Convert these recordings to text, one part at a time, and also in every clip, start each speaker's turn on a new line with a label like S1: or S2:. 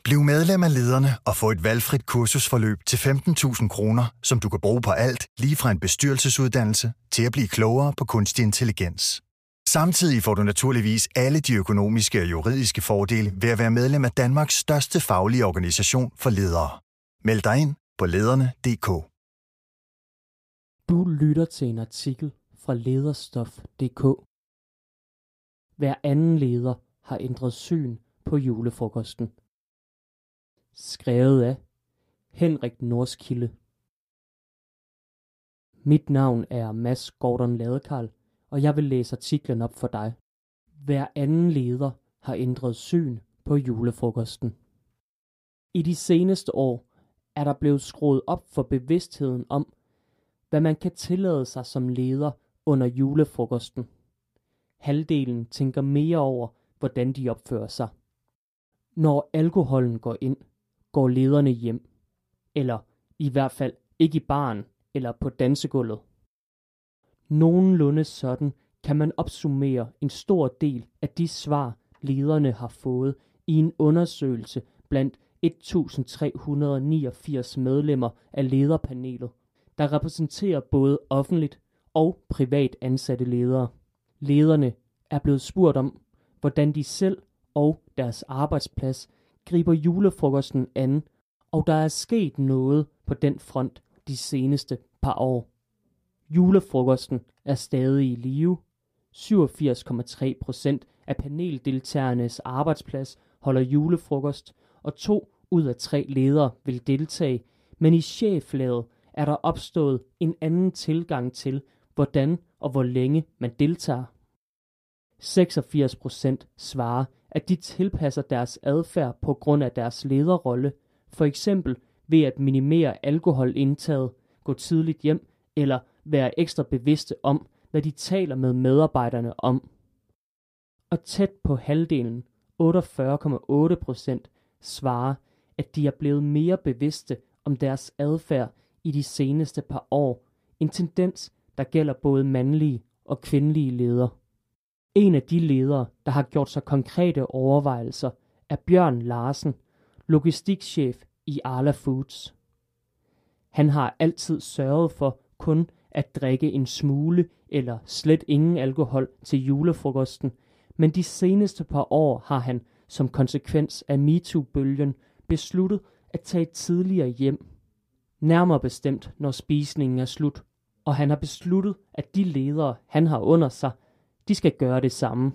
S1: Bliv medlem af Lederne og få et valgfrit kursusforløb til 15.000 kroner, som du kan bruge på alt, lige fra en bestyrelsesuddannelse til at blive klogere på kunstig intelligens. Samtidig får du naturligvis alle de økonomiske og juridiske fordele ved at være medlem af Danmarks største faglige organisation for ledere. Meld dig ind på lederne.dk.
S2: Du lytter til en artikel fra lederstof.dk. Hver anden leder har ændret syn på julefrokosten. Skrevet af Henrik Norskilde. Mit navn er Mads Gordon Ladekarl, og jeg vil læse artiklen op for dig. Hver anden leder har ændret syn på julefrokosten. I de seneste år er der blevet skruet op for bevidstheden om, hvad man kan tillade sig som leder under julefrokosten. Halvdelen tænker mere over, hvordan de opfører sig. Når alkoholen går ind, går lederne hjem. Eller i hvert fald ikke i baren eller på dansegulvet. Nogenlunde sådan kan man opsummere en stor del af de svar, lederne har fået i en undersøgelse blandt 1389 medlemmer af lederpanelet, der repræsenterer både offentligt og privat ansatte ledere. Lederne er blevet spurgt om, hvordan de selv og deres arbejdsplads griber julefrokosten an, og der er sket noget på den front de seneste par år. Julefrokosten er stadig i live. 87,3% af paneldeltagernes arbejdsplads holder julefrokost, og 2 ud af 3 ledere vil deltage, men i cheflaget er der opstået en anden tilgang til, hvordan og hvor længe man deltager. 86% svarer, at de tilpasser deres adfærd på grund af deres lederrolle, for eksempel ved at minimere alkoholindtaget, gå tidligt hjem eller være ekstra bevidste om, hvad de taler med medarbejderne om. Og tæt på halvdelen, 48,8%, svarer, at de er blevet mere bevidste om deres adfærd i de seneste par år, en tendens, der gælder både mandlige og kvindelige ledere. En af de ledere, der har gjort sig konkrete overvejelser, er Bjørn Larsen, logistikchef i Arla Foods. Han har altid sørget for kun at drikke en smule eller slet ingen alkohol til julefrokosten, men de seneste par år har han, som konsekvens af MeToo-bølgen, besluttet at tage tidligere hjem. Nærmere bestemt, når spisningen er slut, og han har besluttet, at de ledere, han har under sig, de skal gøre det samme.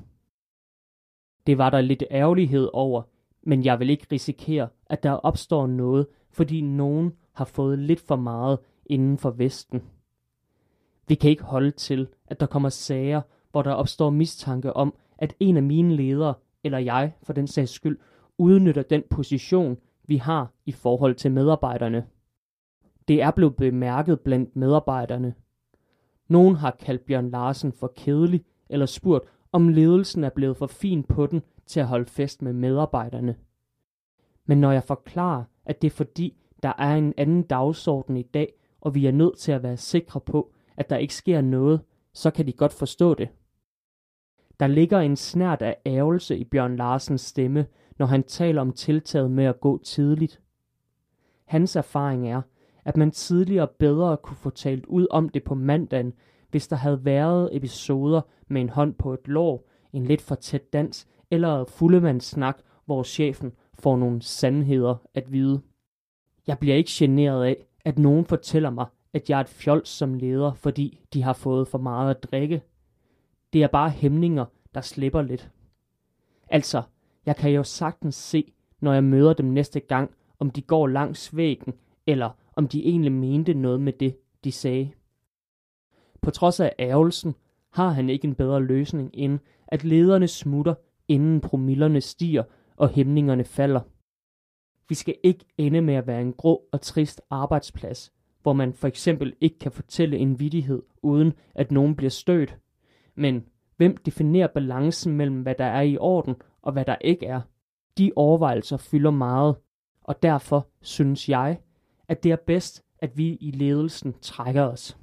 S2: Det var der lidt ærgerlighed over, men jeg vil ikke risikere, at der opstår noget, fordi nogen har fået lidt for meget inden for Vesten. Vi kan ikke holde til, at der kommer sager, hvor der opstår mistanke om, at en af mine ledere, eller jeg for den sags skyld, udnytter den position, vi har i forhold til medarbejderne. Det er blevet bemærket blandt medarbejderne. Nogen har kaldt Bjørn Larsen for kedelig, eller spurgt, om ledelsen er blevet for fin på den til at holde fest med medarbejderne. Men når jeg forklarer, at det er fordi, der er en anden dagsorden i dag, og vi er nødt til at være sikre på, at der ikke sker noget, så kan de godt forstå det. Der ligger en snert af ærgelse i Bjørn Larsens stemme, når han taler om tiltaget med at gå tidligt. Hans erfaring er, at man tidligere bedre kunne få talt ud om det på mandagen, hvis der havde været episoder med en hånd på et lår, en lidt for tæt dans eller fuldemandssnak, hvor chefen får nogle sandheder at vide. Jeg bliver ikke generet af, at nogen fortæller mig, at jeg er et fjols som leder, fordi de har fået for meget at drikke. Det er bare hæmninger, der slipper lidt. Altså, jeg kan jo sagtens se, når jeg møder dem næste gang, om de går langs væggen, eller om de egentlig mente noget med det, de sagde. På trods af ærgelsen har han ikke en bedre løsning end, at lederne smutter, inden promillerne stiger og hæmningerne falder. Vi skal ikke ende med at være en grå og trist arbejdsplads, hvor man for eksempel ikke kan fortælle en vittighed, uden at nogen bliver stødt. Men hvem definerer balancen mellem, hvad der er i orden og hvad der ikke er? De overvejelser fylder meget, og derfor synes jeg, at det er bedst, at vi i ledelsen trækker os.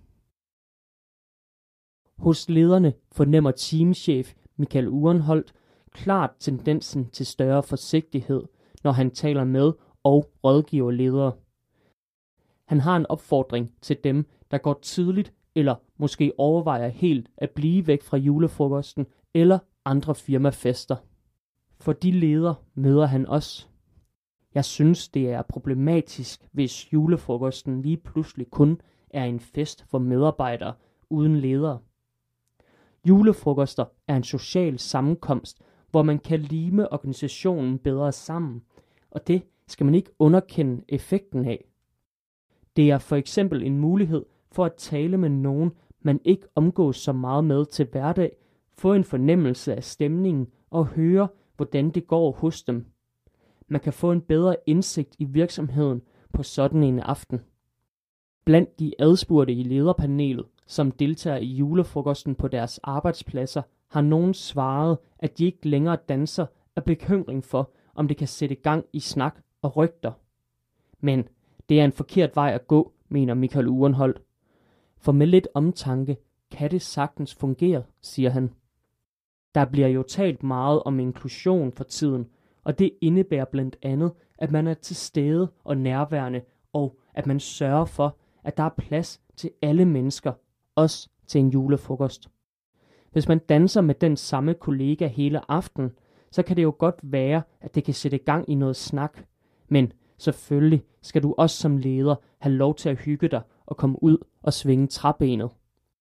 S2: Hos lederne fornemmer teamchef Michael Urenholdt klart tendensen til større forsigtighed, når han taler med og rådgiver ledere. Han har en opfordring til dem, der går tidligt eller måske overvejer helt at blive væk fra julefrokosten eller andre firmafester. For de ledere møder han også. Jeg synes, det er problematisk, hvis julefrokosten lige pludselig kun er en fest for medarbejdere uden ledere. Julefrokoster er en social sammenkomst, hvor man kan lime organisationen bedre sammen, og det skal man ikke underkende effekten af. Det er for eksempel en mulighed for at tale med nogen, man ikke omgås så meget med til hverdag, få en fornemmelse af stemningen og høre, hvordan det går hos dem. Man kan få en bedre indsigt i virksomheden på sådan en aften. Blandt de adspurgte i lederpanelet, som deltager i julefrokosten på deres arbejdspladser, har nogen svaret, at de ikke længere danser af bekymring for, om det kan sætte gang i snak og rygter. Men det er en forkert vej at gå, mener Michael Urenholdt. For med lidt omtanke kan det sagtens fungere, siger han. Der bliver jo talt meget om inklusion for tiden, og det indebærer blandt andet, at man er til stede og nærværende, og at man sørger for, at der er plads til alle mennesker, også til en julefrokost. Hvis man danser med den samme kollega hele aften, så kan det jo godt være, at det kan sætte gang i noget snak. Men selvfølgelig skal du også som leder have lov til at hygge dig og komme ud og svinge træbenet.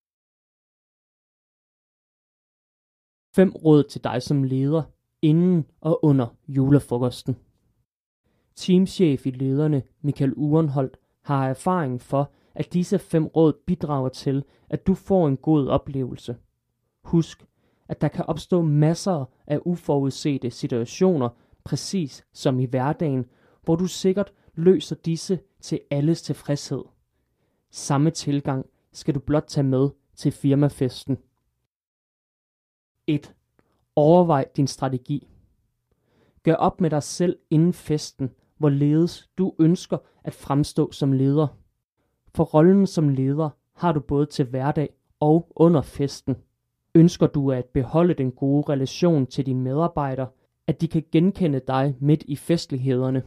S2: 5 råd til dig som leder inden og under julefrokosten. Teamchef i Lederne Michael Urenholdt har erfaring for, at disse 5 råd bidrager til, at du får en god oplevelse. Husk, at der kan opstå masser af uforudsete situationer, præcis som i hverdagen, hvor du sikkert løser disse til alles tilfredshed. Samme tilgang skal du blot tage med til firmafesten. 1. Overvej din strategi. Gør op med dig selv inden festen, hvorledes du ønsker at fremstå som leder. For rollen som leder har du både til hverdag og under festen. Ønsker du at beholde den gode relation til dine medarbejdere, at de kan genkende dig midt i festlighederne.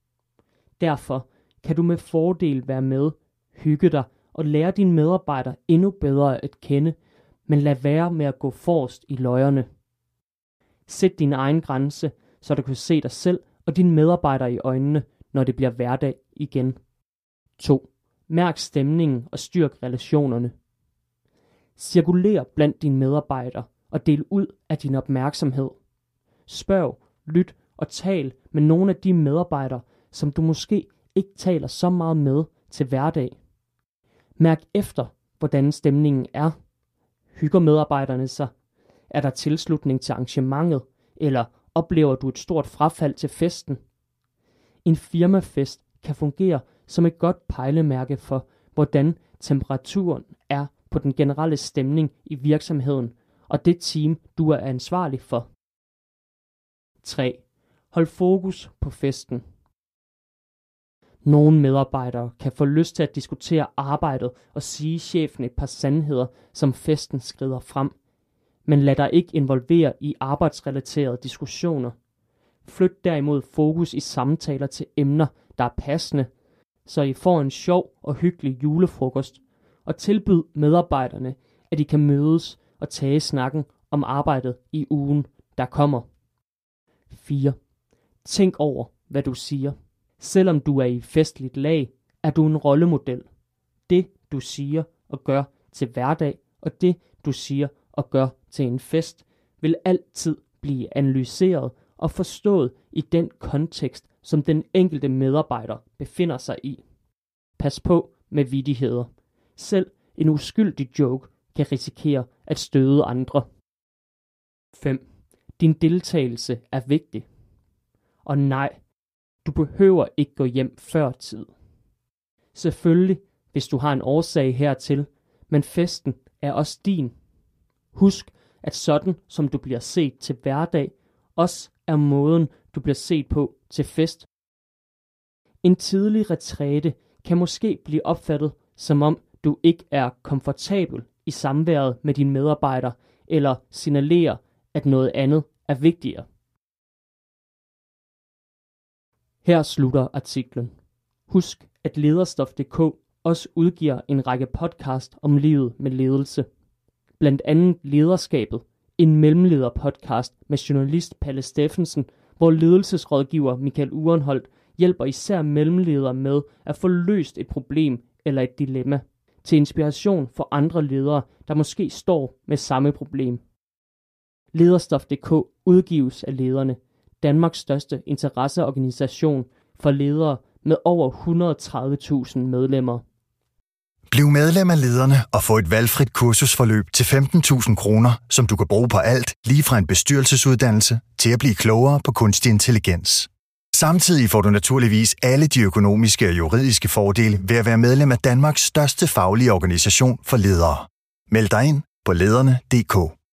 S2: Derfor kan du med fordel være med, hygge dig og lære dine medarbejdere endnu bedre at kende, men lad være med at gå forrest i løjerne. Sæt din egen grænse, så du kan se dig selv og dine medarbejdere i øjnene, når det bliver hverdag igen. 2. Mærk stemningen og styrk relationerne. Cirkuler blandt dine medarbejdere og del ud af din opmærksomhed. Spørg, lyt og tal med nogle af de medarbejdere, som du måske ikke taler så meget med til hverdag. Mærk efter, hvordan stemningen er. Hygger medarbejderne sig? Er der tilslutning til arrangementet, eller oplever du et stort frafald til festen? En firmafest kan fungere som et godt pejlemærke for, hvordan temperaturen er på den generelle stemning i virksomheden og det team, du er ansvarlig for. 3. Hold fokus på festen. Nogle medarbejdere kan få lyst til at diskutere arbejdet og sige chefen et par sandheder, som festen skrider frem. Men lad dig ikke involvere i arbejdsrelaterede diskussioner. Flyt derimod fokus i samtaler til emner, der er passende, så I får en sjov og hyggelig julefrokost, og tilbyd medarbejderne, at I kan mødes og tage snakken om arbejdet i ugen, der kommer. 4. Tænk over, hvad du siger. Selvom du er i festligt lag, er du en rollemodel. Det, du siger og gør til hverdag, og det, du siger og gør til en fest, vil altid blive analyseret og forstået i den kontekst, som den enkelte medarbejder befinder sig i. Pas på med vittigheder. Selv en uskyldig joke kan risikere at støde andre. 5. Din deltagelse er vigtig. Og nej, du behøver ikke gå hjem før tid. Selvfølgelig, hvis du har en årsag hertil, men festen er også din. Husk, at sådan som du bliver set til hverdag, også er måden, du bliver set på til fest. En tidlig retræte kan måske blive opfattet, som om du ikke er komfortabel i samværet med dine medarbejdere, eller signalerer, at noget andet er vigtigere. Her slutter artiklen. Husk, at Lederstof.dk også udgiver en række podcast om livet med ledelse. Blandt andet Lederskabet, en mellemlederpodcast med journalist Palle Steffensen, hvor ledelsesrådgiver Michael Urenholdt hjælper især mellemledere med at få løst et problem eller et dilemma, til inspiration for andre ledere, der måske står med samme problem. Lederstof.dk udgives af Lederne, Danmarks største interesseorganisation for ledere med over 130.000 medlemmer.
S1: Bliv medlem af Lederne og få et valgfrit kursusforløb til 15.000 kroner, som du kan bruge på alt, lige fra en bestyrelsesuddannelse til at blive klogere på kunstig intelligens. Samtidig får du naturligvis alle de økonomiske og juridiske fordele ved at være medlem af Danmarks største faglige organisation for ledere. Meld dig ind på lederne.dk.